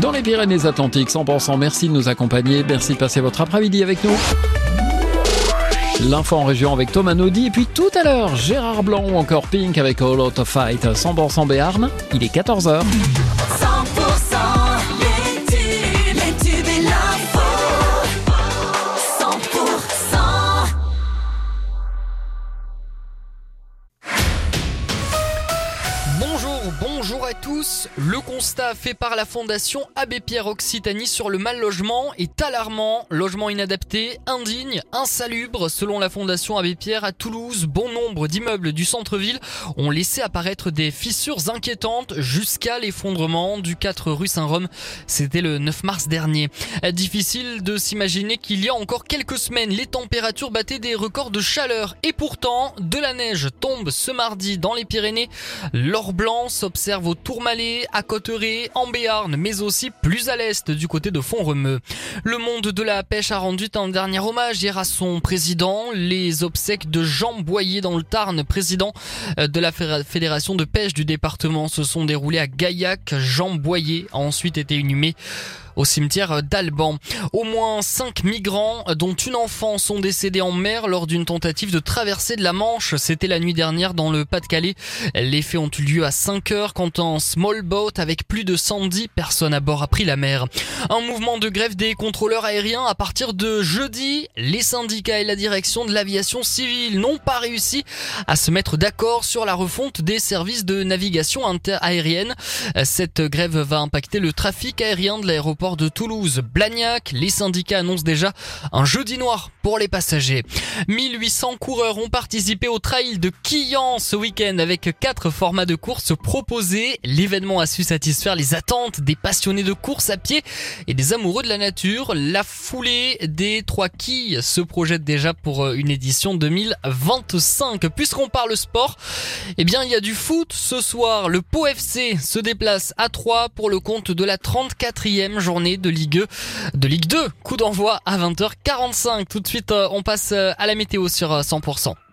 Dans les Pyrénées-Atlantiques, 100%. Merci de nous accompagner. Merci de passer votre après-midi avec nous. L'info en région avec Thomas Naudy. Et puis tout à l'heure, Gérard Blanc ou encore Pink avec All Out of Fight. 100% Béarn. Il est 14h. 100% les tubes et l'info. 100%. Bonjour à tous. Le constat fait par la Fondation Abbé Pierre Occitanie sur le mal logement est alarmant. Logement inadapté, indigne, insalubre. Selon la Fondation Abbé Pierre, à Toulouse, bon nombre d'immeubles du centre-ville ont laissé apparaître des fissures inquiétantes jusqu'à l'effondrement du 4 rue Saint-Rome. C'était le 9 mars dernier. Difficile de s'imaginer qu'il y a encore quelques semaines, les températures battaient des records de chaleur. Et pourtant, de la neige tombe ce mardi dans les Pyrénées. L'or blanc s'observe au Tourmalet, à Cotteret, en Béarn, mais aussi plus à l'est du côté de Font-Romeu. Le monde de la pêche a rendu un dernier hommage hier à son président. Les obsèques de Jean Boyer dans le Tarn, président de la fédération de pêche du département, se sont déroulées à Gaillac. Jean Boyer a ensuite été inhumé au cimetière d'Alban. Au moins 5 migrants, dont une enfant, sont décédés en mer lors d'une tentative de traversée de la Manche. C'était la nuit dernière dans le Pas-de-Calais. Les faits ont eu lieu à 5 heures quand un small boat avec plus de 110 personnes à bord a pris la mer. Un mouvement de grève des contrôleurs aériens à partir de jeudi. Les syndicats et la direction de l'aviation civile n'ont pas réussi à se mettre d'accord sur la refonte des services de navigation aérienne. Cette grève va impacter le trafic aérien de l'aéroport de Toulouse-Blagnac. Les syndicats annoncent déjà un jeudi noir pour les passagers. 1800 coureurs ont participé au trail de Quillan ce week-end avec 4 formats de course proposés. L'événement a su satisfaire les attentes des passionnés de course à pied et des amoureux de la nature. La foulée des 3 quilles se projette déjà pour une édition 2025. Puisqu'on parle sport, eh bien il y a du foot ce soir. Le Pau FC se déplace à Troyes pour le compte de la 34e journée de Ligue 2. Coup d'envoi à 20h45. Tout de suite, on passe à la météo sur 100%.